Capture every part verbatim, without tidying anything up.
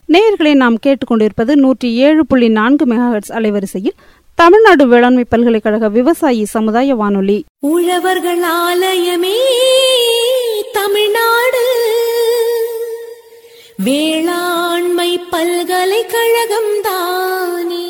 நேயர்களை நாம் கேட்டுக்கொண்டிருப்பது நூற்றி ஏழு புள்ளி நான்கு மெகாஹெர்ட்ஸ் அலைவரிசையில் தமிழ்நாடு வேளாண்மை பல்கலைக்கழக விவசாயி சமுதாய வானொலி. உழவர்கள் ஆலயமே தமிழ்நாடு வேளாண்மை பல்கலைக்கழகம் தானே.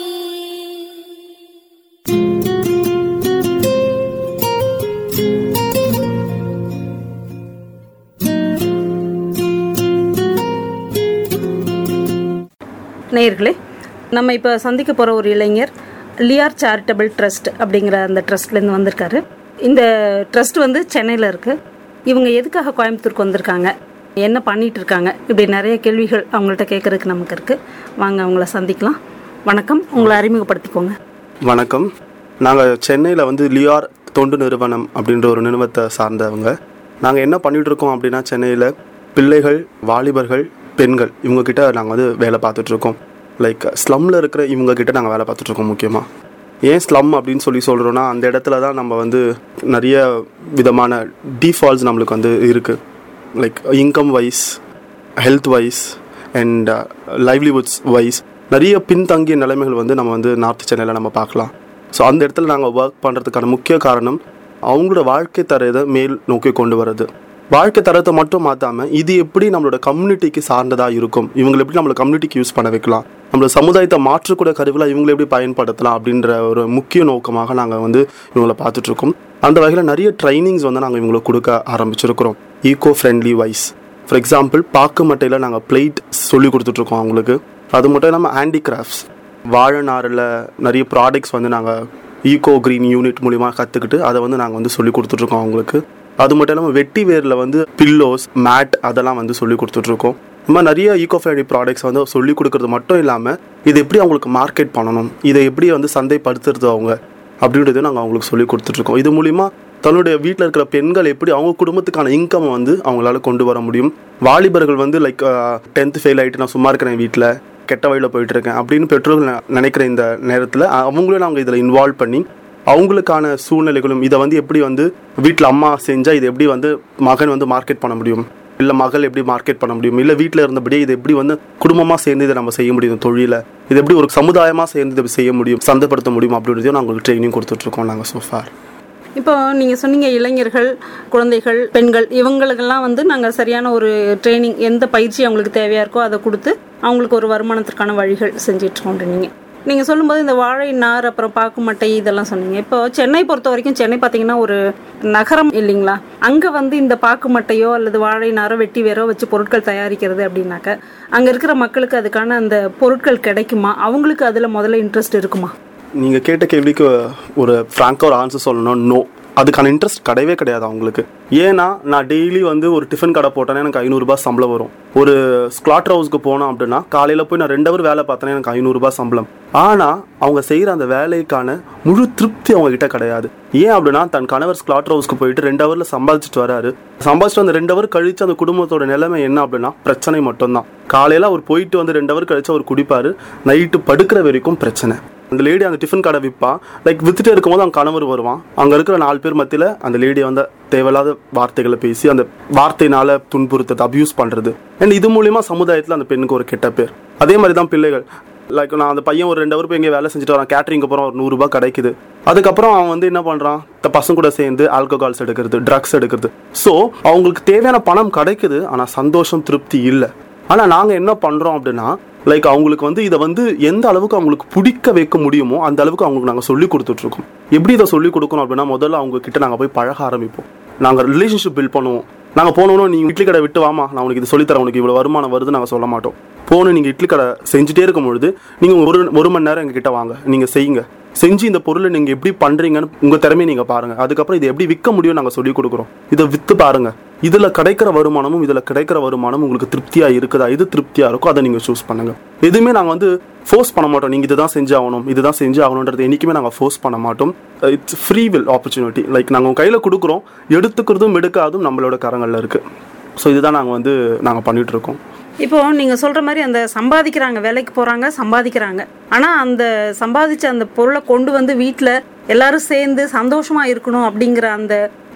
நேயர்களே, நம்ம இப்போ சந்திக்க போகிற ஒரு இளைஞர் லியார் சேரிட்டபிள் ட்ரஸ்ட் அப்படிங்கிற அந்த ட்ரஸ்ட்லேருந்து வந்திருக்காரு. இந்த ட்ரஸ்ட் வந்து சென்னையில் இருக்குது. இவங்க எதுக்காக கோயம்புத்தூருக்கு வந்திருக்காங்க, என்ன பண்ணிகிட்டு இருக்காங்க, இப்படி நிறைய கேள்விகள் அவங்கள்ட்ட கேட்குறதுக்கு நமக்கு இருக்குது. வாங்க அவங்கள சந்திக்கலாம். வணக்கம், உங்களை அறிமுகப்படுத்திக்கோங்க. வணக்கம். நாங்கள் சென்னையில் வந்து லியார் தொண்டு நிறுவனம் அப்படின்ற ஒரு நிறுவனத்தை சார்ந்தவங்க. நாங்கள் என்ன பண்ணிகிட்டு இருக்கோம் அப்படின்னா, சென்னையில் பிள்ளைகள், வாலிபர்கள், பெண்கள் இவங்கக்கிட்ட நாங்கள் வந்து வேலை பார்த்துட்ருக்கோம். லைக் ஸ்லம்மில் இருக்கிற இவங்கக்கிட்ட நாங்கள் வேலை பார்த்துட்ருக்கோம். முக்கியமாக ஏன் ஸ்லம் அப்படின்னு சொல்லி சொல்கிறோன்னா, அந்த இடத்துல தான் நம்ம வந்து நிறைய விதமான டிஃபால்ட்ஸ் நம்மளுக்கு வந்து இருக்குது. Like income wise, health wise and livelihoods wise நிறைய பின்தங்கிய நிலைமைகள் வந்து நம்ம வந்து நார்த் சென்னையில் நம்ம பார்க்கலாம். ஸோ அந்த இடத்துல நாங்கள் ஒர்க் பண்ணுறதுக்கான முக்கிய காரணம் அவங்களோட வாழ்க்கை தரத்தை மேல் நோக்கி கொண்டு வர்றது. வாழ்க்கை தரத்தை மட்டும் மாற்றாமல் இது எப்படி நம்மளோட கம்யூனிட்டிக்கு சார்ந்ததாக இருக்கும், இவங்களை எப்படி நம்மளோட கம்யூனிட்டிக்கு யூஸ் பண்ண வைக்கலாம், நம்மளோட சமுதாயத்தை மாற்றக்கூடிய கருவிலாம் இவங்களை எப்படி பயன்படுத்தலாம் அப்படின்ற ஒரு முக்கிய நோக்கமாக நாங்கள் வந்து இவங்களை பார்த்துட்ருக்கோம். அந்த வகையில் நிறைய ட்ரைனிங்ஸ் வந்து நாங்கள் இவங்களுக்கு கொடுக்க ஆரம்பிச்சிருக்கிறோம். Eco friendly wise, for example பாக்கு மட்டையில் நாங்கள் பிளேட் சொல்லி கொடுத்துட்ருக்கோம் அவங்களுக்கு. அது மட்டும் இல்லாமல் ஹேண்டிகிராஃப்ட்ஸ், வாழை நாரில் நிறைய ப்ராடக்ட்ஸ் வந்து நாங்கள் ஈகோ க்ரீன் யூனிட் மூலிமா கற்றுக்கிட்டு அதை வந்து நாங்கள் வந்து சொல்லி கொடுத்துட்ருக்கோம் அவங்களுக்கு. அது மட்டும் இல்லாமல் வெட்டி வேரில் வந்து பில்லோஸ், மேட் அதெல்லாம் வந்து சொல்லி கொடுத்துட்ருக்கோம். இந்த மாதிரி நிறைய ஈகோ ஃப்ரெண்ட்லி ப்ராடக்ட்ஸ் வந்து சொல்லி கொடுக்குறது மட்டும் இல்லாமல் இதை எப்படி அவங்களுக்கு மார்க்கெட் பண்ணணும், இதை எப்படி வந்து சந்தைப்படுத்துறது அவங்க அப்படின்றதையும் நாங்கள் அவங்களுக்கு சொல்லி கொடுத்துட்ருக்கோம். இது மூலிமா தன்னுடைய வீட்டில் இருக்கிற பெண்கள் எப்படி அவங்க குடும்பத்துக்கான இன்கம் வந்து அவங்களால கொண்டு வர முடியும். வாலிபர்கள் வந்து லைக் டென்த்து ஃபெயில் ஆகிட்டு நான் சும்மா இருக்கிறேன், வீட்டில் கெட்ட வழியில் போயிட்டுருக்கேன் அப்படின்னு பெற்றோர்கள் நினைக்கிற இந்த நேரத்தில் அவங்களும் நாங்கள் இதில் இன்வால்வ் பண்ணி அவங்களுக்கான சூழ்நிலைகளும் இதை வந்து எப்படி வந்து வீட்டில் அம்மா செஞ்சால் இதை எப்படி வந்து மகன் வந்து மார்க்கெட் பண்ண முடியும், இல்லை மகள் எப்படி மார்க்கெட் பண்ண முடியும், இல்லை வீட்டில் இருந்தபடியே இதை எப்படி வந்து குடும்பமாக சேர்ந்து இதை நம்ம செய்ய முடியும், தொழிலை இது எப்படி ஒரு சமுதாயமாக சேர்ந்து இதை செய்ய முடியும், சந்தைப்படுத்த முடியும் அப்படின்றதையும் நாங்கள் ட்ரைனிங் கொடுத்துட்ருக்கோம் நாங்கள் சோஃபார். இப்போ நீங்கள் சொன்னீங்க இளைஞர்கள், குழந்தைகள், பெண்கள் இவங்களுக்கெல்லாம் வந்து நாங்கள் சரியான ஒரு ட்ரைனிங், எந்த பயிற்சி அவங்களுக்கு தேவையாக இருக்கோ அதை கொடுத்து அவங்களுக்கு ஒரு வருமானத்திற்கான வழிகள் செஞ்சிட்ருக்கோன்றீங்க. நீங்கள் சொல்லும்போது இந்த வாழை நார், அப்புறம் பாக்கு மட்டை இதெல்லாம் சொன்னீங்க. இப்போ சென்னை பொறுத்த வரைக்கும், சென்னை பார்த்தீங்கன்னா ஒரு நகரம் இல்லைங்களா, அங்கே வந்து இந்த பாக்கு மட்டையோ அல்லது வாழை நாரோ வெட்டி வேரோ வச்சு பொருட்கள் தயாரிக்கிறது அப்படின்னாக்க அங்கே இருக்கிற மக்களுக்கு அதுக்கான அந்த பொருட்கள் கிடைக்குமா, அவங்களுக்கு அதில் முதல்ல இன்ட்ரெஸ்ட் இருக்குமா? நீங்கள் கேட்ட கேள்விக்கு ஒரு ஃப்ராங்காக ஒரு ஆன்சர் சொல்லணும், நோ. அதுக்கான இன்ட்ரெஸ்ட் கிடையவே கிடையாது அவங்களுக்கு. ஏன்னா நான் டெய்லி வந்து ஒரு டிஃபன் கடை போட்டேன்னா எனக்கு ஐநூறுரூபா சம்பளம் வரும். ஒரு ஸ்லாட்டர் ஹவுஸ்க்கு போனோம் அப்படின்னா காலையில் போய் நான் ரெண்டு ஹவர் வேலை பார்த்தேன்னா எனக்கு ஐநூறுரூபா சம்பளம். ஆனால் அவங்க செய்கிற அந்த வேலைக்கான முழு திருப்தி அவங்ககிட்ட கிடையாது. ஏன் அப்படின்னா தன் கணவர் ஸ்லாட்டர் ஹவுஸ்க்கு போயிட்டு ரெண்டு ஹவரில் சம்பாதிச்சுட்டு வராரு. சம்பாதிச்சுட்டு அந்த ரெண்டு ஹவர் கழிச்சு அந்த குடும்பத்தோட நிலைமை என்ன அப்படின்னா பிரச்சனை மட்டும்தான். காலையில் அவர் போயிட்டு வந்து ரெண்டு ஹவர் கழிச்சு அவர் குடிப்பார், நைட்டு படுக்கிற வரைக்கும் பிரச்சனை. அந்த லேடி அந்த டிஃபன் கடை விற்பா, லைக் வித்துட்டு இருக்கும்போது அவங்க கணவர் வருவான். அங்கே இருக்கிற நாலு பேர் மத்தியில் அந்த லேடியை வந்து தேவையில்லாத வார்த்தைகளை பேசி அந்த வார்த்தையினால துன்புறுத்துறது, அப்யூஸ் பண்ணுறது. அண்ட் இது மூலிமா சமுதாயத்தில் அந்த பெண்ணுக்கு ஒரு கெட்ட பேர். அதே மாதிரி தான் பிள்ளைகள். லைக் நான் அந்த பையன் ஒரு ரெண்டு ஹவர் போய் எங்கே வேலை செஞ்சுட்டு வரான், கேட்டரிங்க்கு அப்புறம் ஒரு நூறுரூபா கிடைக்குது. அதுக்கப்புறம் அவன் வந்து என்ன பண்ணுறான், பசங்க கூட சேர்ந்து ஆல்கஹால்ஸ் எடுக்கிறது, ட்ரக்ஸ் எடுக்கிறது. ஸோ அவங்களுக்கு தேவையான பணம் கிடைக்குது, ஆனால் சந்தோஷம், திருப்தி இல்லை. ஆனால் நாங்கள் என்ன பண்ணுறோம் அப்படின்னா, லைக் அவங்களுக்கு வந்து இதை வந்து எந்த அளவுக்கு அவங்களுக்கு பிடிக்க வைக்க முடியுமோ அந்த அளவுக்கு அவங்களுக்கு நாங்கள் சொல்லி கொடுத்துட்ருக்கோம். எப்படி இதை சொல்லிக் கொடுக்கணும் அப்படின்னா, முதல்ல அவங்க கிட்ட நாங்கள் போய் பழக ஆரம்பிப்போம். நாங்கள் ரிலேஷன்ஷிப் பில்ட் பண்ணுவோம். நாங்கள் போனோன்னு நீங்கள் இட்லி கடை விட்டு வாமா, நான் உனக்கு இது சொல்லித்தரேன், உனக்கு இவ்வளோ வருமானம் வருது நாங்கள் சொல்ல மாட்டோம். போகணும், நீங்கள் இட்லி கடை செஞ்சுட்டே இருக்கும் பொழுது நீங்கள் ஒரு ஒரு மணி நேரம் எங்ககிட்ட வாங்க, நீங்கள் செய்யுங்க, செஞ்சு இந்த பொருளை நீங்கள் எப்படி பண்ணுறீங்கன்னு உங்கள் திறமையை நீங்கள் பாருங்கள். அதுக்கப்புறம் இதை எப்படி விற்க முடியும் நாங்கள் சொல்லிக் கொடுக்குறோம். இதை விற்று பாருங்கள், இதில் கிடைக்கிற வருமானமும் இதில் கிடைக்கிற வருமானமும் உங்களுக்கு திருப்தியாக இருக்குதா, இது திருப்தியாக இருக்கோ அதை நீங்கள் சூஸ் பண்ணுங்கள். எதுவுமே நாங்கள் வந்து ஃபோர்ஸ் பண்ண மாட்டோம், நீங்கள் இதுதான் செஞ்சு ஆகணும் இதுதான் செஞ்சு ஆகணுன்றது என்றைக்குமே நாங்கள் ஃபோர்ஸ் பண்ண மாட்டோம். It's free will opportunity. Like நாங்கள் கையில் கொடுக்குறோம், எடுத்துக்கிறதும் எடுக்காதும் நம்மளோட கரங்களில் இருக்குது. ஸோ இதுதான் நாங்கள் வந்து நாங்கள் பண்ணிகிட்ருக்கோம். இப்போது நீங்கள் சொல்கிற மாதிரி அந்த சம்பாதிக்கிறாங்க, வேலைக்கு போகிறாங்க, சம்பாதிக்கிறாங்க. ஆனால் அந்த சம்பாதிச்ச அந்த பொருளை கொண்டு வந்து வீட்டில் எல்லாரும் சேர்ந்து சந்தோஷமாக இருக்கணும் அப்படிங்கிற அந்த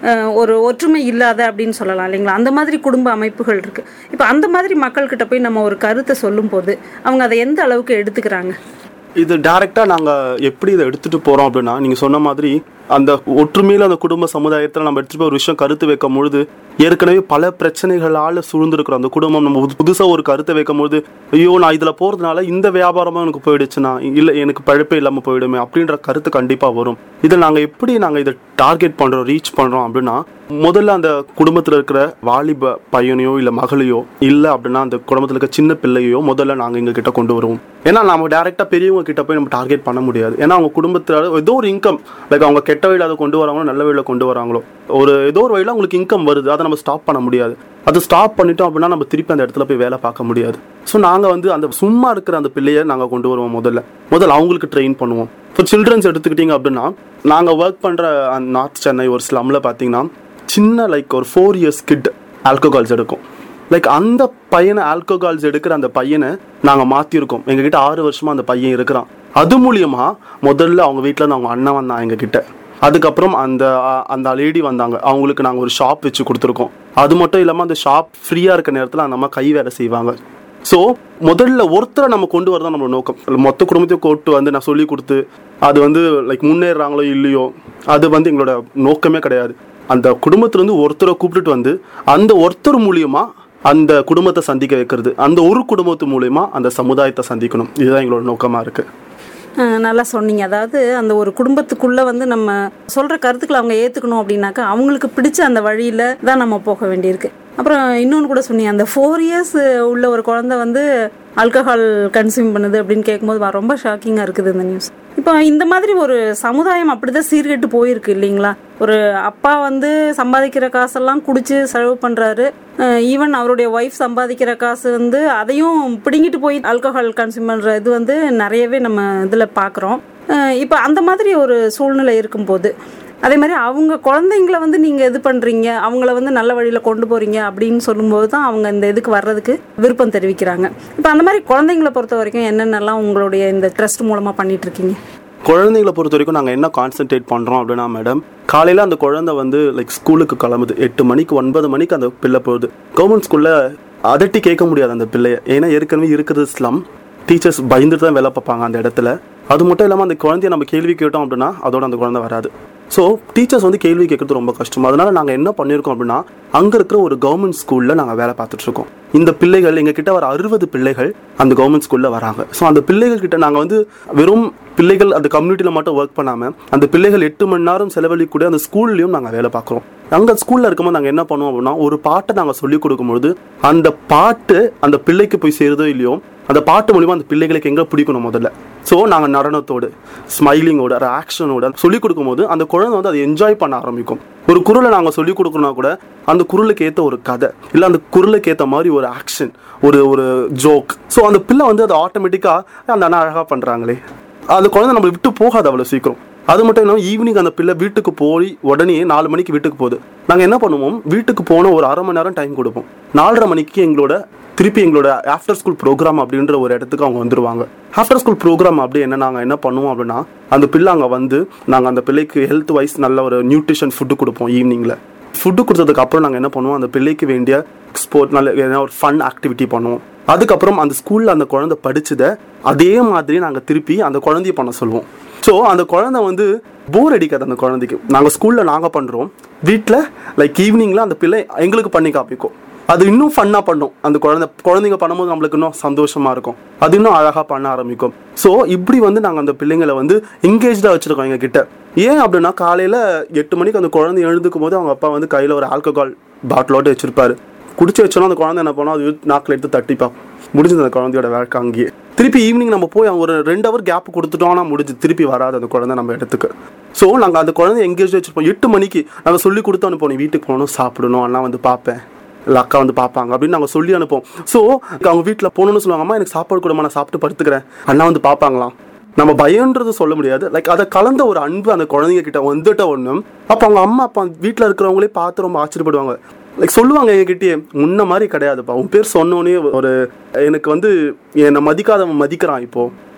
அஹ், ஒரு ஒற்றுமை இல்லாத அப்படின்னு சொல்லலாம் இல்லைங்களா? அந்த மாதிரி குடும்ப அமைப்புகள் இருக்குது. இப்போ அந்த மாதிரி மக்கள்கிட்ட போய் நம்ம ஒரு கருத்தை சொல்லும்போது அவங்க அதை எந்த அளவுக்கு எடுத்துக்கிறாங்க? இது டைரெக்டாக நாங்கள் எப்படி இதை எடுத்துகிட்டு போகிறோம் அப்படின்னா, நீங்கள் சொன்ன மாதிரி அந்த ஒற்றுமையில் அந்த குடும்ப சமுதாயத்தில் நம்ம எடுத்துகிட்டு போய் ஒரு விஷயம் கருத்து வைக்கும் பொழுது ஏற்கனவே பல பிரச்சனைகளால் சூழ்ந்துருக்கிறோம் அந்த குடும்பம். நம்ம புதுசாக ஒரு கருத்தை வைக்கும் பொழுது, ஐயோ நான் இதில் போகிறதுனால இந்த வியாபாரமாக எனக்கு போயிடுச்சுன்னா, இல்லை எனக்கு பழப்பே இல்லாமல் போயிடுமே அப்படின்ற கருத்து கண்டிப்பாக வரும். இதில் நாங்கள் எப்படி நாங்கள் இதை டார்கெட் பண்ணுறோம், ரீச் பண்ணுறோம் அப்படின்னா, முதல்ல அந்த குடும்பத்தில் இருக்கிற வாலிப பையனையோ இல்லை மகளையோ, இல்லை அப்படின்னா அந்த குடும்பத்தில் இருக்க சின்ன பிள்ளையோ முதல்ல நாங்கள் எங்கள் கிட்ட கொண்டு வருவோம். ஏன்னா நம்ம டேரெக்டாக பெரியவங்க கிட்ட போய் நம்ம டார்கெட் பண்ண முடியாது. ஏன்னா அவங்க குடும்பத்தில் ஏதோ ஒரு இன்கம், லைக் அவங்க கெட்ட வழியில் அதை கொண்டு வராங்களோ நல்ல வழியில் கொண்டு வராங்களோ, ஒரு ஏதோ ஒரு வழியில் அவங்களுக்கு இன்கம் வருது, அதை நம்ம ஸ்டாப் பண்ண முடியாது. அது ஸ்டாப் பண்ணிட்டோம் அப்படின்னா நம்ம திருப்பி அந்த இடத்துல போய் வேலை பார்க்க முடியாது. ஸோ நாங்கள் வந்து அந்த சும்மா இருக்கிற அந்த பிள்ளையை நாங்கள் கொண்டு வருவோம். முதல்ல முதல்ல அவங்களுக்கு ட்ரெயின் பண்ணுவோம். இப்போ சில்ட்ரன்ஸ் எடுத்துக்கிட்டிங்க அப்படின்னா, நாங்கள் ஒர்க் பண்ணுற அந்த நார்த் சென்னை ஒரு ஸ்லம்மில் பார்த்தீங்கன்னா சின்ன லைக் ஒரு ஃபோர் இயர்ஸ் கிட் ஆல்கோகால்ஸ் எடுக்கும். லைக் அந்த பையனை ஆல்கோகால்ஸ் எடுக்கிற அந்த பையனை நாங்கள் மாற்றிருக்கோம். எங்ககிட்ட ஆறு வருஷமாக அந்த பையன் இருக்கிறான். அது மூலியமாக முதல்ல அவங்க வீட்டில் அவங்க அண்ணன் வந்தான் எங்ககிட்ட. அதுக்கப்புறம் அந்த அந்த லேடி வந்தாங்க, அவங்களுக்கு நாங்கள் ஒரு ஷாப் வச்சு கொடுத்துருக்கோம். அது மட்டும் இல்லாமல் அந்த ஷாப் ஃப்ரீயாக இருக்க நேரத்தில் அந்த அம்மா கை வேலை செய்வாங்க. ஸோ முதல்ல ஒருத்தரை நம்ம கொண்டு வரதான் நம்மளோட நோக்கம். மொத்த குடும்பத்தையும் கூட்டு வந்து நான் சொல்லி கொடுத்து அது வந்து லைக் முன்னேறாங்களோ இல்லையோ அது வந்து எங்களோட நோக்கமே கிடையாது. அந்த குடும்பத்துலேருந்து ஒருத்தரை கூப்பிட்டுட்டு வந்து அந்த ஒருத்தர் மூலியமாக அந்த குடும்பத்தை சந்திக்க வைக்கிறது, அந்த ஒரு குடும்பத்து மூலியமா அந்த சமுதாயத்தை சந்திக்கணும். இதுதான் எங்களோட நோக்கமாக இருக்குது. நல்லா சொன்னீங்க. அதாவது அந்த ஒரு குடும்பத்துக்குள்ளே வந்து நம்ம சொல்கிற கருத்துக்களை அவங்க ஏற்றுக்கணும் அப்படின்னாக்கா அவங்களுக்கு பிடிச்ச அந்த வழியில் தான் நம்ம போக வேண்டியிருக்கு. அப்புறம் இன்னொன்று கூட சொன்னீங்க, அந்த ஃபோர் இயர்ஸ் உள்ள ஒரு குழந்தை வந்து ஆல்கஹால் கன்சியூம் பண்ணுது அப்படின்னு கேட்கும்போது ரொம்ப ஷாக்கிங்காக இருக்குது இந்த நியூஸ். இப்போ இந்த மாதிரி ஒரு சமுதாயம் அப்படிதான் சீர்கெட்டு போயிருக்கு இல்லைங்களா? ஒரு அப்பா வந்து சம்பாதிக்கிற காசெல்லாம் குடிச்சு செலவு பண்ணுறாரு. ஈவன் அவருடைய ஒய்ஃப் சம்பாதிக்கிற காசு வந்து அதையும் பிடுங்கிட்டு போய் ஆல்கஹால் கன்சியூம் பண்ணுற இது வந்து நிறையவே நம்ம இதில் பார்க்குறோம். இப்போ அந்த மாதிரி ஒரு சூழ்நிலை இருக்கும்போது அதே மாதிரி அவங்க குழந்தைங்களை வந்து நீங்கள் இது பண்ணுறீங்க, அவங்கள வந்து நல்ல வழியில் கொண்டு போகிறீங்க அப்படின்னு சொல்லும்போது தான் அவங்க இந்த இதுக்கு வர்றதுக்கு விருப்பம் தெரிவிக்கிறாங்க. இப்போ அந்த மாதிரி குழந்தைங்களை பொறுத்த வரைக்கும் என்னென்னலாம் உங்களுடைய இந்த ட்ரஸ்ட் மூலமாக பண்ணிட்டு இருக்கீங்க? குழந்தைங்களை பொறுத்த வரைக்கும் நாங்கள் என்ன கான்சென்ட்ரேட் பண்ணுறோம் அப்படின்னா மேடம், காலையில் அந்த குழந்தை வந்து லைக் ஸ்கூலுக்கு கிளம்புது, எட்டு மணிக்கு ஒன்பது மணிக்கு அந்த பிள்ளை போகுது. கவர்மெண்ட் ஸ்கூலில் அதட்டி கேட்க முடியாது அந்த பிள்ளைய, ஏன்னா ஏற்கனவே இருக்கிறது ஸ்லம். டீச்சர்ஸ் பயந்துட்டு தான் வேலை பார்ப்பாங்க அந்த இடத்துல. அது மட்டும் இல்லாமல் அந்த குழந்தைய நம்ம கேள்வி கேட்டோம் அப்படின்னா அதோட அந்த குழந்தை வராது. ஸோ டீச்சர்ஸ் வந்து கேள்வி கேட்கறது ரொம்ப கஷ்டம். அதனால நாங்கள் என்ன பண்ணியிருக்கோம் அப்படின்னா, அங்கே இருக்கிற ஒரு கவர்மெண்ட் ஸ்கூலில் நாங்கள் வேலை பார்த்துட்ருக்கோம். இந்த பிள்ளைகள் எங்கள் கிட்ட வர அறுபது பிள்ளைகள் அந்த கவர்மெண்ட் ஸ்கூலில் வராங்க. ஸோ அந்த பிள்ளைகள் கிட்ட நாங்கள் வந்து வெறும் பிள்ளைகள் அந்த கம்யூனிட்டியில் மட்டும் ஒர்க் பண்ணாமல் அந்த பிள்ளைகள் எட்டு மணி நேரம் செலவழிக்கூடிய அந்த ஸ்கூல்லையும் நாங்கள் வேலை பார்க்குறோம். அங்கே ஸ்கூலில் இருக்கும்போது நாங்கள் என்ன பண்ணுவோம் அப்படின்னா, ஒரு பாட்டை நாங்கள் சொல்லிக் கொடுக்கும்பொழுது அந்த பாட்டு அந்த பிள்ளைக்கு போய் சேருதோ இல்லையோ, அந்த பாட்டு மூலிமா அந்த பிள்ளைகளுக்கு எங்கே பிடிக்கணும் முதல்ல. ஸோ நாங்கள் நடனத்தோடு ஸ்மைலிங்கோட ஆக்ஷனோட சொல்லிக் கொடுக்கும்போது அந்த குழந்தை வந்து அதை என்ஜாய் பண்ண ஆரம்பிக்கும். ஒரு குரலை நாங்கள் சொல்லிக் கொடுக்கணும்னா கூட அந்த குரலுக்கு ஏற்ற ஒரு கதை, இல்லை அந்த குரலுக்கு ஏற்ற மாதிரி ஒரு ஆக்ஷன், ஒரு ஒரு ஜோக். ஸோ அந்த பிள்ளை வந்து அதை ஆட்டோமேட்டிக்காக அந்த அண்ணா அழகாக பண்ணுறாங்களே, அந்த குழந்தை நம்மளை விட்டு போகாது அவ்வளோ சீக்கிரம். அது மட்டும் இல்லாமல் ஈவினிங் அந்த பிள்ளை வீட்டுக்கு போய் உடனே நாலு மணிக்கு வீட்டுக்கு போகுது. நாங்கள் என்ன பண்ணுவோம், வீட்டுக்கு போன ஒரு அரை மணி நேரம் டைம் கொடுப்போம். நாலரை மணிக்கு எங்களோட திருப்பி எங்களோட ஆஃப்டர் ஸ்கூல் ப்ரோக்ராம் அப்படின்ற ஒரு இடத்துக்கு அவங்க வந்துடுவாங்க. ஆஃப்டர் ஸ்கூல் ப்ரோக்ராம் அப்படி என்ன நாங்கள் என்ன பண்ணுவோம் அப்படின்னா, அந்த பிள்ளை அங்கே வந்து நாங்கள் அந்த பிள்ளைக்கு ஹெல்த் வைஸ் நல்ல ஒரு நியூட்ரிஷன் ஃபுட்டு கொடுப்போம். ஈவினிங்கில் ஃபுட்டு கொடுத்ததுக்கு அப்புறம் நாங்கள் என்ன பண்ணுவோம், அந்த பிள்ளைக்கு வேண்டிய ஸ்போர்ட் நல்ல ஏன்னா ஒரு ஃபன் ஆக்டிவிட்டி பண்ணுவோம். அதுக்கப்புறம் அந்த ஸ்கூலில் அந்த குழந்தை படிச்சதை அதே மாதிரி நாங்கள் திருப்பி அந்த குழந்தைய பண்ண சொல்லுவோம். ஸோ அந்த குழந்தை வந்து போர் அடிக்காது அந்த குழந்தைக்கு. நாங்கள் ஸ்கூலில் நாங்கள் பண்ணுறோம், வீட்டில் லைக் ஈவினிங்கில் அந்த பிள்ளை எங்களுக்கு பண்ணி காப்பிக்கும். அது இன்னும் ஃபன்னாக பண்ணும். அந்த குழந்தை குழந்தைங்க பண்ணும்போது நம்மளுக்கு இன்னும் சந்தோஷமாக இருக்கும், அது இன்னும் அழகாக பண்ண ஆரம்பிக்கும். ஸோ இப்படி வந்து நாங்கள் அந்த பிள்ளைங்களை வந்து எங்கேஜாக வச்சுருக்கோம் எங்கள் கிட்ட. ஏன் அப்படின்னா, காலையில் எட்டு மணிக்கு அந்த குழந்தை எழுந்துக்கும் போது அவங்க அப்பா வந்து கையில் ஒரு ஆல்கஹால் பாட்டிலோட்டு வச்சுருப்பாரு. குடிச்சு வச்சோன்னா அந்த குழந்தை என்ன பண்ணோம், அது நாக்கில் எடுத்து தட்டிப்பா, முடிஞ்சது அந்த குழந்தையோட வேலைக்கு அங்கேயே. திருப்பி ஈவினிங் நம்ம போய் ஒரு ரெண்டு ஹவர் கேப் கொடுத்துட்டோம்னா முடிஞ்சு, திருப்பி வராது அந்த குழந்தை நம்ம இடத்துக்கு. ஸோ நாங்கள் அந்த குழந்தை எங்கேஜ் வச்சுருப்போம். எட்டு மணிக்கு நாங்கள் சொல்லி கொடுத்து அனுப்போம், நீ வீட்டுக்கு போகணும், சாப்பிடணும், அண்ணா வந்து பார்ப்பேன், இல்லை அக்கா வந்து பார்ப்பாங்க அப்படின்னு நாங்கள் சொல்லி அனுப்போம். ஸோ அவங்க வீட்டில் போகணுன்னு சொல்லுவாங்க, அம்மா எனக்கு சாப்பாடு கொடுமா, நான் சாப்பிட்டு படுத்துக்கிறேன், அண்ணா வந்து பார்ப்பாங்களாம். நம்ம பயன்றது சொல்ல முடியாது, லைக் அதை கலந்த ஒரு அன்பு அந்த குழந்தைங்க கிட்ட வந்துட்ட ஒன்றும். அப்போ அவங்க அம்மா அப்பா வீட்டில் இருக்கிறவங்களே பார்த்து ரொம்ப ஆச்சரியப்படுவாங்க. லைக் சொல்லுவாங்க எங்ககிட்டயே, முன்ன மாதிரி கிடையாதுப்பா, உன் பேர் சொன்னோன்னே ஒரு எனக்கு வந்து என்னை மதிக்காதவன் மதிக்கிறான் இப்போ.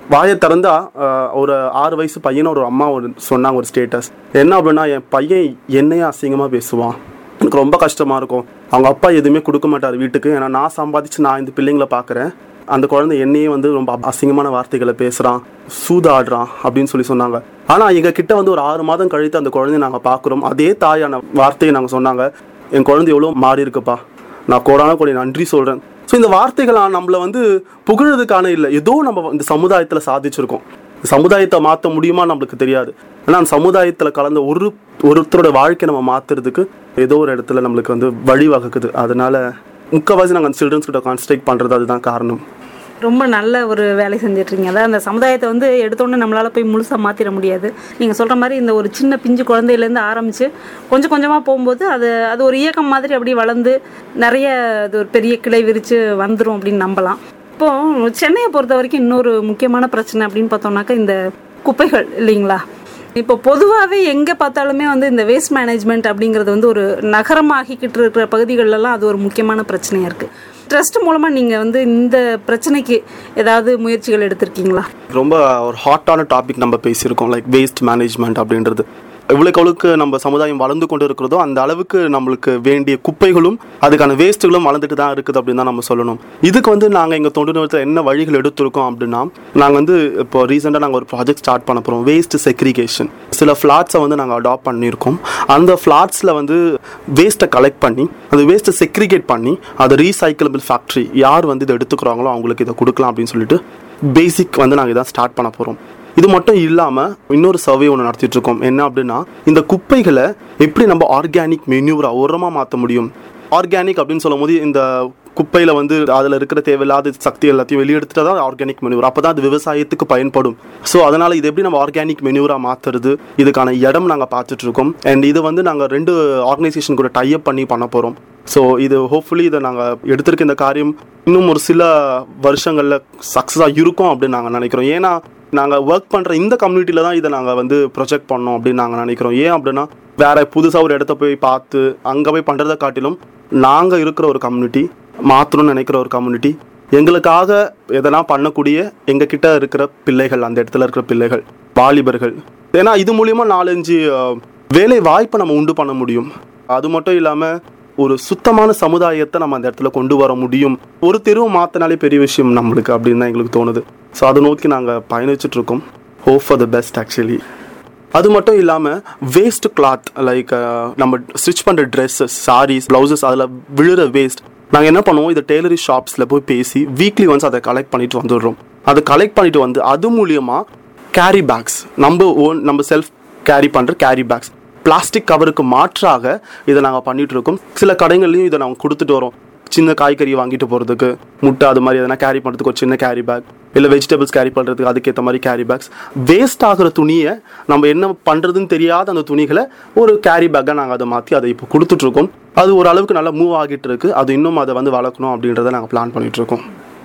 வாயை திறந்தா ஆஹ், ஒரு ஆறு வயசு பையனை ஒரு அம்மா ஒரு சொன்னாங்க ஒரு ஸ்டேட்டஸ் என்ன அப்படின்னா, என் பையன் என்னையே அசிங்கமாக பேசுவான், எனக்கு ரொம்ப கஷ்டமாக இருக்கும். அவங்க அப்பா எதுவுமே கொடுக்க மாட்டார் வீட்டுக்கு, ஏன்னா நான் சம்பாதிச்சு நான் இந்த பிள்ளைங்களை பார்க்குறேன். அந்த குழந்தை என்னையே வந்து ரொம்ப அசிங்கமான வார்த்தைகளை பேசுகிறான், சூதாடுறான் அப்படின்னு சொல்லி சொன்னாங்க. ஆனால் எங்கள் கிட்ட வந்து ஒரு ஆறு மாதம் கழித்து அந்த குழந்தைய நாங்கள் பார்க்குறோம். அதே தாயான வார்த்தையை நாங்கள் சொன்னாங்க, என் குழந்தை எவ்வளோ மாறி இருக்குப்பா, நான் கோடான கோடி நன்றி சொல்கிறேன். ஸோ இந்த வார்த்தைகள் நம்மளை வந்து புகழதுக்கான இல்லை, ஏதோ நம்ம இந்த சமுதாயத்தில் சாதிச்சிருக்கோம். சமுதாயத்தை மாற்ற முடியுமா நம்மளுக்கு தெரியாது, ஆனால் அந்த சமுதாயத்தில் கலந்த ஒரு ஒருத்தரோட வாழ்க்கையை நம்ம மாற்றுறதுக்கு ஏதோ ஒரு இடத்துல நம்மளுக்கு வந்து வழி வகுக்குது. அதனால முக்கால்வாசி நாங்கள் அந்த சில்ட்ரன்ஸ் கிட்ட கான்சன்ட்ரேட் பண்ணுறது அதுதான் காரணம். ரொம்ப நல்ல ஒரு வேலை செஞ்சிட்ருக்கீங்க. அதாவது அந்த சமுதாயத்தை வந்து எடுத்தோன்னே நம்மளால் போய் முழுசாக மாற்றிட முடியாது. நீங்கள் சொல்கிற மாதிரி இந்த ஒரு சின்ன பிஞ்சு குழந்தையிலேருந்து ஆரம்பித்து கொஞ்சம் கொஞ்சமாக போகும்போது அது அது ஒரு இயக்கம் மாதிரி அப்படி வளர்ந்து நிறைய அது ஒரு பெரிய கிளை விரித்து வந்துடும் அப்படின்னு நம்பலாம். இப்போது சென்னையை பொறுத்த வரைக்கும் இன்னொரு முக்கியமான பிரச்சனை அப்படின்னு பார்த்தோம்னாக்கா இந்த குப்பைகள் இல்லைங்களா. இப்போ பொதுவாகவே எங்கே பார்த்தாலுமே வந்து இந்த வேஸ்ட் மேனேஜ்மெண்ட் அப்படிங்கிறது வந்து ஒரு நகரமாகிக்கிட்டு இருக்கிற பகுதிகளெல்லாம் அது ஒரு முக்கியமான பிரச்சனையாக இருக்குது. ட்ரஸ்ட் மூலமாக நீங்கள் வந்து இந்த பிரச்சனைக்கு ஏதாவது முயற்சிகள் எடுத்திருக்கீங்களா? ரொம்ப ஒரு ஹாட்டான டாபிக் நம்ம பேசியிருக்கோம், லைக் வேஸ்ட் மேனேஜ்மெண்ட் அப்படின்றது. எவ்வளோக்கு எவ்வளோக்கு நம்ம சமுதாயம் வளர்ந்து கொண்டு இருக்கிறதோ அந்த அளவுக்கு நம்மளுக்கு வேண்டிய குப்பைகளும் அதுக்கான வேஸ்ட்டுகளும் வளர்ந்துட்டு தான் இருக்குது அப்படின்னு தான் நம்ம சொல்லணும். இதுக்கு வந்து நாங்கள் எங்கள் தொண்டு நிறுவனத்தில் என்ன வழிகள் எடுத்திருக்கோம் அப்படின்னா, நாங்கள் வந்து இப்போ ரீசெண்டாக நாங்கள் ஒரு ப்ராஜெக்ட் ஸ்டார்ட் பண்ண போகிறோம், வேஸ்ட் செக்ரிகேஷன். சில ஃப்ளாட்ஸை வந்து நாங்கள் அடாப்ட் பண்ணியிருக்கோம். அந்த ஃப்ளாட்ஸில் வந்து வேஸ்ட்டை கலெக்ட் பண்ணி அந்த வேஸ்ட்டை செக்ரிகேட் பண்ணி அதை ரீசைக்கிளபிள் ஃபேக்ட்ரி யார் வந்து இதை எடுத்துக்கிறாங்களோ அவங்களுக்கு இதை கொடுக்கலாம் அப்படின்னு சொல்லிட்டு பேசிக் வந்து நாங்கள் இதான் ஸ்டார்ட் பண்ண போகிறோம். இது மட்டும் இல்லாமல் இன்னொரு சர்வே ஒன்று நடத்திட்டு இருக்கோம். என்ன அப்படின்னா, இந்த குப்பைகளை எப்படி நம்ம ஆர்கானிக் மென்யூரா உரமாக மாற்ற முடியும். ஆர்கானிக் அப்படின்னு சொல்லும் போது இந்த குப்பையில் வந்து அதில் இருக்கிற தேவையில்லாத சக்தி எல்லாத்தையும் வெளியெடுத்துட்டு தான் ஆர்கானிக் மென்யூர், அப்போ தான் அது விவசாயத்துக்கு பயன்படும். ஸோ அதனால் இது எப்படி நம்ம ஆர்கானிக் மென்யூராக மாற்றுறது, இதுக்கான இடம் நாங்கள் பார்த்துட்ருக்கோம். அண்ட் இது வந்து நாங்கள் ரெண்டு ஆர்கனைசேஷன் கூட டைப் பண்ணி பண்ண போகிறோம். ஸோ இது ஹோப்ஃபுல்லி இதை நாங்கள் எடுத்திருக்க இந்த காரியம் இன்னும் ஒரு சில வருஷங்களில் சக்ஸஸாக இருக்கும் அப்படின்னு நாங்கள் நினைக்கிறோம். ஏன்னா நாங்கள் ஒர்க் பண்ணுற இந்த கம்யூனிட்டியில் தான் இதை நாங்கள் வந்து ப்ரொஜெக்ட் பண்ணோம் அப்படின்னு நாங்கள் நினைக்கிறோம். ஏன் அப்படின்னா, வேறு புதுசாக ஒரு இடத்த போய் பார்த்து அங்கே போய் பண்ணுறதை காட்டிலும் நாங்கள் இருக்கிற ஒரு கம்யூனிட்டி, மாற்றணும்னு நினைக்கிற ஒரு கம்யூனிட்டி, எங்களுக்காக எதெல்லாம் பண்ணக்கூடிய எங்கள் கிட்ட இருக்கிற பிள்ளைகள், அந்த இடத்துல இருக்கிற பிள்ளைகள், வாலிபர்கள். ஏன்னா இது மூலிமா நாலஞ்சு வேலை வாய்ப்பை நம்ம உண்டு பண்ண முடியும். அது மட்டும் இல்லாமல் ஒரு சுத்தமான சமுதாயத்தை நம்ம அந்த இடத்துல கொண்டு வர முடியும். ஒரு தெருவை மாற்றினாலே பெரிய விஷயம் நம்மளுக்கு அப்படின்னு தான் எங்களுக்கு தோணுது. ஸோ அதை நோக்கி நாங்கள் பயணிச்சுட்ருக்கோம். Hope for the best actually. அது மட்டும் இல்லாமல் வேஸ்ட் கிளாத், லைக் நம்ம ஸ்டிச் பண்ணுற ட்ரெஸ்ஸஸ், சாரீஸ், ப்ளவுசஸ், அதில் விழுற வேஸ்ட் நாங்கள் என்ன பண்ணுவோம், இதை டெய்லரிங் ஷாப்ஸில் போய் பேசி வீக்லி ஒன்ஸ் அதை கலெக்ட் பண்ணிட்டு வந்துடுறோம். அதை கலெக்ட் பண்ணிட்டு வந்து அது மூலியமாக கேரி பேக்ஸ், நம்ம ஓன் நம்ம செல்ஃப் கேரி பண்ணுற கேரி பேக்ஸ், பிளாஸ்டிக் கவருக்கு மாற்றாக இதை நாங்கள் பண்ணிகிட்டு இருக்கோம். சில கடைகள்லையும் இதை நாங்கள் கொடுத்துட்டு வரோம். சின்ன காய்கறி வாங்கிட்டு போகிறதுக்கு, முட்டை அது மாதிரி எதனா கேரி பண்ணுறதுக்கு ஒரு சின்ன கேரி பேக், இல்லை வெஜிடபிள்ஸ் கேரி பண்ணுறதுக்கு அதுக்கேற்ற மாதிரி கேரி பேக்ஸ். வேஸ்ட் ஆகிற துணியை நம்ம என்ன பண்ணுறதுன்னு தெரியாத அந்த துணிகளை ஒரு கேரி பேக்காக நாங்கள் அதை மாற்றி அதை இப்போ கொடுத்துட்ருக்கோம். அது ஓரளவுக்கு நல்லா மூவ் ஆகிட்டு இருக்குது. அது இன்னும் அதை வந்து வளர்க்கணும் அப்படின்றத நாங்கள் பிளான் பண்ணிகிட்ருக்கோம்.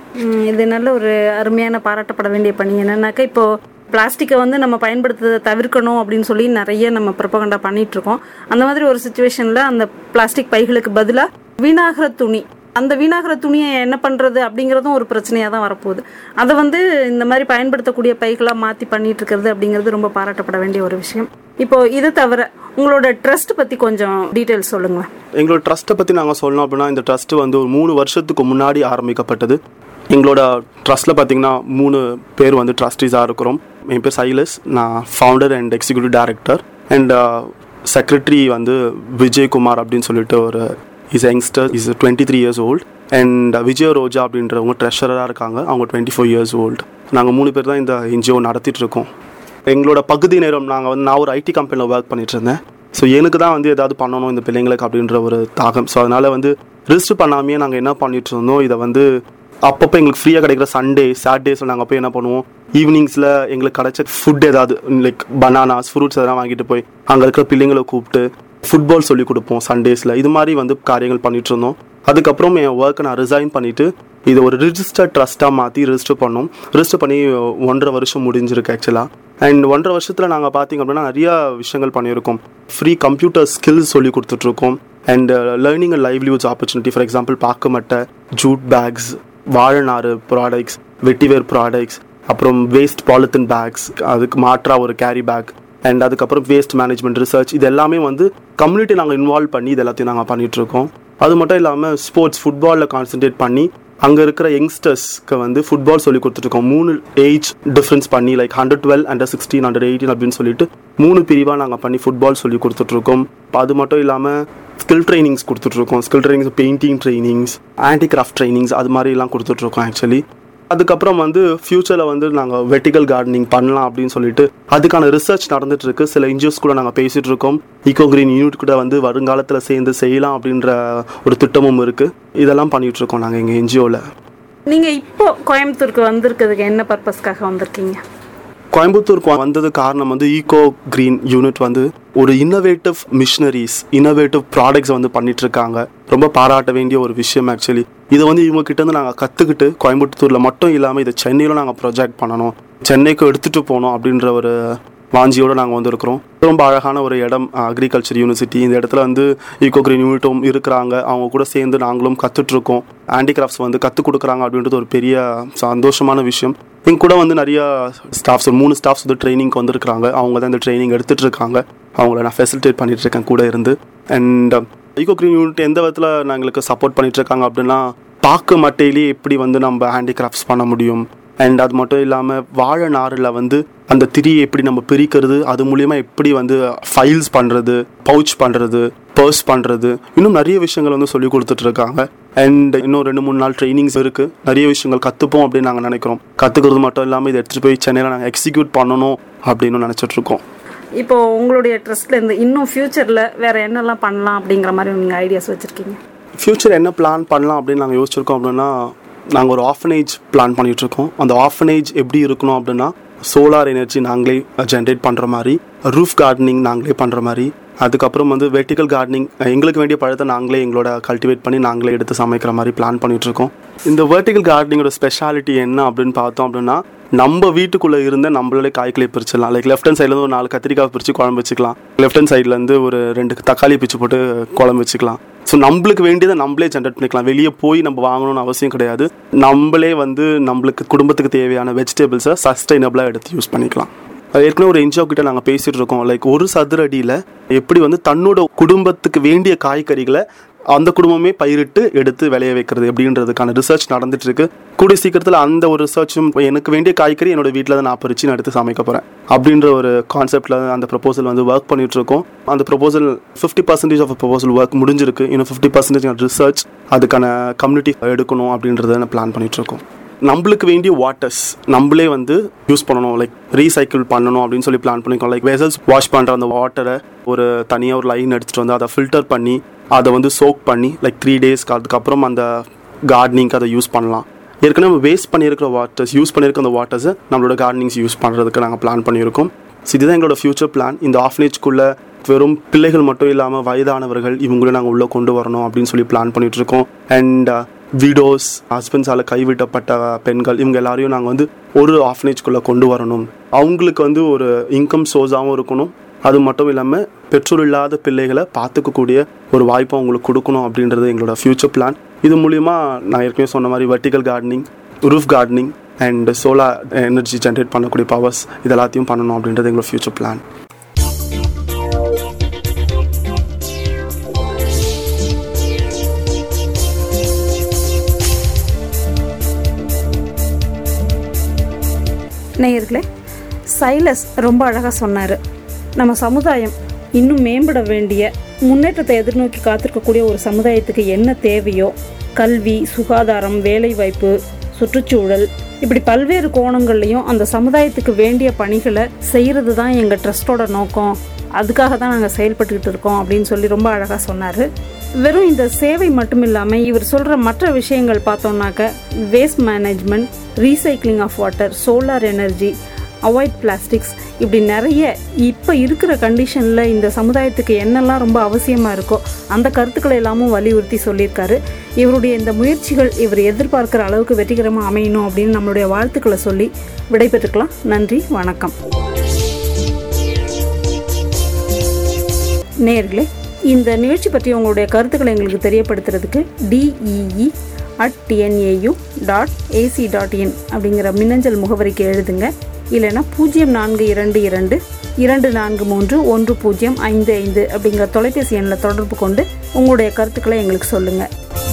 இது நல்ல ஒரு அருமையான பாராட்டப்பட வேண்டிய பணி. என்னன்னாக்கா, இப்போது பிளாஸ்டிக்கை வந்து நம்ம பயன்படுத்துறதை தவிர்க்கணும் அப்படின்னு சொல்லி நிறைய நம்ம ப்ரொபகண்டா பண்ணிகிட்ருக்கோம். அந்த மாதிரி ஒரு சுச்சுவேஷனில் அந்த பிளாஸ்டிக் பைகளுக்கு பதிலாக வீணாகிற துணி, அந்த வீணாகிற துணியை என்ன பண்ணுறது அப்படிங்கிறதும் ஒரு பிரச்சனையாக தான் வரப்போகுது. அதை வந்து இந்த மாதிரி பயன்படுத்தக்கூடிய பைகளாக மாற்றி பண்ணிகிட்டு இருக்கிறது அப்படிங்கிறது ரொம்ப பாராட்டப்பட வேண்டிய ஒரு விஷயம். இப்போது இது தவிர உங்களோட ட்ரஸ்ட் பற்றி கொஞ்சம் டீட்டெயில்ஸ் சொல்லுங்கள். எங்களோட ட்ரஸ்ட்டை பற்றி நாங்கள் சொல்லணும் அப்படின்னா, இந்த ட்ரஸ்ட்டு வந்து ஒரு மூணு வருஷத்துக்கு முன்னாடி ஆரம்பிக்கப்பட்டது. எங்களோட ட்ரஸ்ட்டில் பார்த்திங்கன்னா மூணு பேர் வந்து ட்ரஸ்டீஸாக இருக்கிறோம். என் பேர் சைலஸ், நான் founder and executive director. And secretary வந்து விஜயகுமார் அப்படின்னு சொல்லிட்டு ஒரு is youngster, is twenty three years old. And Vijaya Roja அப்படின்றவங்க ட்ரெஷரராக இருக்காங்க, அவங்க டுவெண்ட்டி ஃபோர் இயர்ஸ் ஓல்டு. நாங்கள் மூணு பேர் தான் இந்த என்ஜிஓ நடத்திட்டு இருக்கோம். எங்களோட பகுதி நேரம் நாங்கள் வந்து, நான் ஒரு ஐடி கம்பெனியில் ஒர்க் பண்ணிட்டு இருந்தேன். ஸோ எனக்கு தான் வந்து ஏதாவது பண்ணணும் இந்த பிள்ளைங்களுக்கு அப்படின்ற ஒரு தாகம். ஸோ அதனால் வந்து ரிஜிஸ்டர் பண்ணாமையே நாங்கள் என்ன பண்ணிட்டு இருந்தோம், இதை வந்து அப்பப்போ எங்களுக்கு ஃப்ரீயாக கிடைக்கிற சண்டே சாட்டர்டேஸில் நாங்கள் போய் என்ன பண்ணுவோம், ஈவினிங்ஸில் எங்களுக்கு கிடைச்ச ஃபுட் ஏதாவது லைக் பனானாஸ், ஃப்ரூட்ஸ் எதெல்லாம் வாங்கிட்டு போய் அங்கே இருக்கிற பிள்ளைங்களை கூப்பிட்டு ஃபுட்பால் சொல்லி கொடுப்போம் சண்டேஸில். இது மாதிரி வந்து காரியங்கள் பண்ணிட்டு இருந்தோம். அதுக்கப்புறம் என் ஒர்க்கை நான் ரிசைன் பண்ணிவிட்டு இது ஒரு ரிஜிஸ்டர்ட் ட்ரஸ்ட்டாக மாற்றி ரிஜிஸ்டர் பண்ணோம். ரிஜிஸ்டர் பண்ணி ஒன்றரை வருஷம் முடிஞ்சிருக்கு ஆக்சுவலாக. அண்ட் ஒன்றரை வருஷத்தில் நாங்கள் பார்த்திங்க அப்படின்னா நிறையா விஷயங்கள் பண்ணியிருக்கோம். ஃப்ரீ கம்ப்யூட்டர் ஸ்கில்ஸ் சொல்லி கொடுத்துட்ருக்கோம். And learning and livelihoods opportunity, for example பாக்கு மட்டை, ஜூட் பேக்ஸ், வாழைநாறு ப்ராடக்ட்ஸ், வெட்டிவேர் ப்ராடக்ட்ஸ், அப்புறம் வேஸ்ட் பாலித்தீன் பேக்ஸ், அதுக்கு மாற்றா ஒரு கேரி பேக், அண்ட் அதுக்கப்புறம் வேஸ்ட் மேனேஜ்மெண்ட் ரிசர்ச், இது எல்லாமே வந்து கம்யூனிட்டி நாங்கள் இன்வால்வ் பண்ணி இது எல்லாத்தையும் நாங்கள் பண்ணிகிட்ருக்கோம். அது மட்டும் இல்லாமல் ஸ்போர்ட்ஸ் ஃபுட்பாலில் கான்சென்ட்ரேட் பண்ணி அங்கே இருக்கிற யங்ஸ்டர்ஸ்க்கு வந்து ஃபுட்பால் சொல்லி கொடுத்துட்ருக்கோம். மூணு ஏஜ் டிஃப்ரென்ஸ் பண்ணி like hundred twelve under sixteen under eighteen அப்படின்னு சொல்லிட்டு மூணு பிரிவாக நாங்கள் பண்ணி ஃபுட்பால் சொல்லி கொடுத்துட்ருக்கோம். அது மட்டும் இல்லாமல் ஸ்கில் ட்ரைனிங்ஸ் கொடுத்துட்ருக்கோம். Skill trainings, painting trainings, handicraft trainings, அது மாதிரிலாம் கொடுத்துட்ருக்கோம் ஆக்சுவலி. அதுக்கப்புறம் வந்து ஃப்யூச்சரில் வந்து நாங்கள் வெர்டிகல் கார்டனிங் பண்ணலாம் அப்படின்னு சொல்லிட்டு அதுக்கான ரிசர்ச் நடந்துட்டு இருக்கு. சில என்ஜிஓஸ் கூட நாங்கள் பேசிகிட்டு இருக்கோம். ஈகோ கிரீன் யூனிட் கூட வந்து வருங்காலத்தில் சேர்ந்து செய்யலாம் அப்படின்ற ஒரு திட்டமும் இருக்குது. இதெல்லாம் பண்ணிகிட்டு இருக்கோம் நாங்கள் எங்கள் என்ஜிஓவில். நீங்கள் இப்போ கோயம்புத்தூருக்கு வந்திருக்கிறதுக்கு என்ன பர்பஸ்க்காக வந்திருக்கீங்க? கோயம்புத்தூருக்கு வந்தது காரணம் வந்து ஈகோ கிரீன் யூனிட் வந்து ஒரு இன்னோவேட்டிவ் மிஷினரிஸ், இன்னோவேட்டிவ் ப்ராடக்ட்ஸ் வந்து பண்ணிட்டு இருக்காங்க. ரொம்ப பாராட்ட வேண்டிய ஒரு விஷயம் ஆக்சுவலி. இதை வந்து இவங்க கிட்ட இருந்து நாங்கள் கற்றுக்கிட்டு கோயம்புத்தூரில் மட்டும் இல்லாமல் இதை சென்னையிலும் நாங்கள் ப்ரொஜெக்ட் பண்ணணும், சென்னைக்கு எடுத்துகிட்டு போகணும் அப்படின்ற ஒரு வாஞ்சியோடு நாங்கள் வந்திருக்கிறோம். ரொம்ப அழகான ஒரு இடம் அக்ரிகல்ச்சர் யூனிவர்சிட்டி. இந்த இடத்துல வந்து ஈகோ கிரீன் யூனிட்டும் இருக்கிறாங்க. அவங்க கூட சேர்ந்து நாங்களும் கற்றுட்ருக்கோம். ஹேண்டிகிராஃப்ட்ஸ் வந்து கற்றுக் கொடுக்குறாங்க அப்படின்றது ஒரு பெரிய சந்தோஷமான விஷயம். இங்கே கூட வந்து நிறைய ஸ்டாஃப்ஸ், ஒரு மூணு ஸ்டாஃப்ஸ் வந்து ட்ரைனிங்க்கு வந்துருக்காங்க. அவங்க தான் இந்த ட்ரைனிங் எடுத்துகிட்டு இருக்காங்க. அவங்கள நான் ஃபெசிலிட்டேட் பண்ணிகிட்டு இருக்கேன் கூட இருந்து. அண்ட் ஈகோ கிரீன் யூனிட் எந்த விதத்தில் நாங்களுக்கு சப்போர்ட் பண்ணிகிட்ருக்காங்க அப்படின்னா, பாக்கு மட்டையிலேயே எப்படி வந்து நம்ம ஹேண்டிகிராஃப்ட்ஸ் பண்ண முடியும், அண்ட் அது மட்டும் இல்லாமல் வாழை நாரில் வந்து அந்த திரியை எப்படி நம்ம பிரிக்கிறது, அது மூலிமா எப்படி வந்து ஃபைல்ஸ் பண்ணுறது, பவுச் பண்ணுறது, பர்ஸ் பண்ணுறது, இன்னும் நிறைய விஷயங்கள் வந்து சொல்லி கொடுத்துட்ருக்காங்க. அண்ட் இன்னும் ரெண்டு மூணு நாள் ட்ரைனிங்ஸ் இருக்குது. நிறைய விஷயங்கள் கற்றுப்போம் அப்படின்னு நாங்கள் நினைக்கிறோம். கற்றுக்கிறது மட்டும் இல்லாமல் இதை எடுத்துகிட்டு போய் சென்னையில் நாங்கள் எக்ஸிக்யூட் பண்ணணும் அப்படின்னு நினச்சிட்ருக்கோம். இப்போது உங்களுடைய ட்ரஸ்ட்லேருந்து இன்னும் ஃப்யூச்சரில் வேறு என்னெல்லாம் பண்ணலாம் அப்படிங்கிற மாதிரி நீங்கள் ஐடியாஸ் வச்சுருக்கீங்க? ஃப்யூச்சர் என்ன பிளான் பண்ணலாம் அப்படின்னு நாங்கள் யோசிச்சிருக்கோம் அப்படின்னா, நாங்கள் ஒரு ஆர்ஃபனேஜ் பிளான் பண்ணிகிட்ருக்கோம். அந்த ஆர்ஃபனேஜ் எப்படி இருக்கணும் அப்படின்னா, சோலார் எனர்ஜி நாங்களே ஜென்ரேட் பண்ணுற மாதிரி, ரூஃப் கார்டனிங் நாங்களே பண்ணுற மாதிரி, அதுக்கப்புறம் வந்து வெர்டிகல் கார்டனிங் எங்களுக்கு வேண்டிய பழத்தை நாங்களே எங்களோட கல்டிவேட் பண்ணி நாங்களே எடுத்து சமைக்கிற மாதிரி பிளான் பண்ணிகிட்ருக்கோம். இந்த வெர்டிகல் கார்டனிங்கோட ஸ்பெஷாலிட்டி என்ன அப்படின்னு பார்த்தோம் அப்படின்னா, நம்ம வீட்டுக்குள்ளே இருந்த நம்மளோட காய்களை பிரிச்சிடலாம். லைக் லெஃப்ட் ஹேண்ட் சைட்லேருந்து ஒரு நாலு கத்திரிக்காய் பிரித்து குழம்பு வச்சுக்கலாம். லெஃப்ட் ஹேண்ட் சைட்லேருந்து ஒரு ரெண்டு தக்காளி பிச்சு போட்டு குழம்பு வச்சுக்கலாம். ஸோ நம்மளுக்கு வேண்டியதை நம்மளே ஜென்ரேட் பண்ணிக்கலாம். வெளியே போய் நம்ம வாங்கணும்னு அவசியம் கிடையாது. நம்மளே வந்து நம்மளுக்கு குடும்பத்துக்கு தேவையான வெஜிடபிள்ஸை சஸ்டைனபிளாக எடுத்து யூஸ் பண்ணிக்கலாம். ஏற்கனவே ஒரு என்ஜிஓ கிட்ட நாங்கள் பேசிகிட்டு இருக்கோம். லைக் ஒரு சதுர அடியில் எப்படி வந்து தன்னோட குடும்பத்துக்கு வேண்டிய காய்கறிகளை அந்த குடும்பமே பயிரிட்டு எடுத்து விளைய வைக்கிறது அப்படின்றதுக்கான ரிசர்ச் நடந்துட்டு இருக்கு. கூடிய சீக்கிரத்தில் அந்த ஒரு ரிசர்ச்சும் எனக்கு வேண்டிய காய்கறி என்னோட வீட்டில் தான் நான் பறிச்சு நான் எடுத்து சமைக்க போகிறேன் அப்படின்ற ஒரு கான்செப்டில் அந்த ப்ரொபோசல் வந்து ஒர்க் பண்ணிட்டு இருக்கோம். அந்த proposal fifty percentage of proposal work முடிஞ்சிருக்கு. இன்னும் ஃபிஃப்டி பர்சன்டேஜ் ரிசர்ச் அதுக்கான கம்யூனிட்டி எடுக்கணும் அப்படின்றத நான் பிளான் பண்ணிட்டு இருக்கோம். நம்மளுக்கு வேண்டிய வாட்டர்ஸ் நம்மளே வந்து யூஸ் பண்ணணும், லைக் ரீசைக்கிள் பண்ணணும் அப்படின்னு சொல்லி பிளான் பண்ணிக்கோம். லைக் வெசல்ஸ் வாஷ் பண்ணுற அந்த வாட்டரை ஒரு தனியாக ஒரு லைன் எடுத்துகிட்டு வந்து அதை ஃபில்டர் பண்ணி அதை வந்து சோக் பண்ணி லைக் த்ரீ டேஸ்க்கு அதுக்கப்புறம் அந்த கார்டனிங்க்கு அதை யூஸ் பண்ணலாம். ஏற்கனவே நம்ம வேஸ்ட் பண்ணியிருக்கிற வாட்டர்ஸ், யூஸ் பண்ணியிருக்க அந்த வாட்டர்ஸை நம்மளோட கார்டனிங்ஸ் யூஸ் பண்ணுறதுக்கு நாங்கள் பிளான் பண்ணியிருக்கோம். ஸோ இதுதான் எங்களோட ஃபியூச்சர் பிளான். இந்த ஆர்ஃபனேஜ்குள்ளே வெறும் பிள்ளைகள் மட்டும் இல்லாமல் வயதானவர்கள் இவங்களும் நாங்கள் உள்ளே கொண்டு வரணும் அப்படின்னு சொல்லி பிளான் பண்ணிகிட்ருக்கோம். அண்ட் விடோஸ், ஹஸ்பண்ட்ஸால் கைவிட்டப்பட்ட பெண்கள், இவங்க எல்லாரையும் நாங்கள் வந்து ஒரு ஆர்ஃபனேஜ்குள்ளே கொண்டு வரணும். அவங்களுக்கு வந்து ஒரு இன்கம் சோர்ஸாகவும் இருக்கணும். அது மட்டும் இல்லாமல் பெற்றோர் இல்லாத பிள்ளைகளை பார்த்துக்கக்கூடிய ஒரு வாய்ப்பை அவங்களுக்கு கொடுக்கணும் அப்படின்றது எங்களோட ஃப்யூச்சர் பிளான். இது மூலிமா நான் ஏற்கனவே சொன்ன மாதிரி vertical gardening, roof gardening and solar energy generate பண்ணக்கூடிய பவர்ஸ் இது எல்லாத்தையும் பண்ணணும் அப்படின்றது எங்களோட ஃப்யூச்சர் பிளான். நேயர்களே, சைலஸ் ரொம்ப அழகாக சொன்னார். நம்ம சமுதாயம் இன்னும் மேம்பட வேண்டிய, முன்னேற்றத்தை எதிர்நோக்கி காத்திருக்கக்கூடிய ஒரு சமுதாயத்துக்கு என்ன தேவையோ, கல்வி, சுகாதாரம், வேலைவாய்ப்பு, சுற்றுச்சூழல், இப்படி பல்வேறு கோணங்கள்லையும் அந்த சமுதாயத்துக்கு வேண்டிய பணிகளை செய்கிறது தான் எங்கள் ட்ரஸ்ட்டோட நோக்கம். அதுக்காக தான் நாங்கள் செயல்பட்டுக்கிட்டு இருக்கோம் அப்படின்னு சொல்லி ரொம்ப அழகாக சொன்னார். வெறும் இந்த சேவை மட்டும் இல்லாமல் இவர் சொல்கிற மற்ற விஷயங்கள் பார்த்தோம்னாக்க waste management, recycling of water, solar energy, avoid plastics, இப்படி நிறைய இப்போ இருக்கிற கண்டிஷனில் இந்த சமுதாயத்துக்கு என்னெல்லாம் ரொம்ப அவசியமாக இருக்கோ அந்த கருத்துக்களை எல்லாமும் வலியுறுத்தி சொல்லியிருக்காரு. இவருடைய இந்த முயற்சிகள் இவர் எதிர்பார்க்குற அளவுக்கு வெற்றிகரமாக அமையணும் அப்படின்னு நம்மளுடைய வாழ்த்துக்களை சொல்லி விடைபெற்றுக்கலாம். நன்றி, வணக்கம். நேயர்களே, இந்த நிகழ்ச்சி பற்றி உங்களுடைய கருத்துக்களை எங்களுக்கு தெரியப்படுத்துறதுக்கு DEE at TNAU dot AC dot in அப்படிங்கிற மின்னஞ்சல் முகவரிக்கு எழுதுங்க. இல்லைன்னா பூஜ்ஜியம் நான்கு இரண்டு இரண்டு இரண்டு நான்கு மூன்று ஒன்று பூஜ்ஜியம் ஐந்து ஐந்து அப்படிங்கிற தொலைபேசி எண்ணில் தொடர்பு கொண்டு உங்களுடைய கருத்துக்களை எங்களுக்கு சொல்லுங்கள்.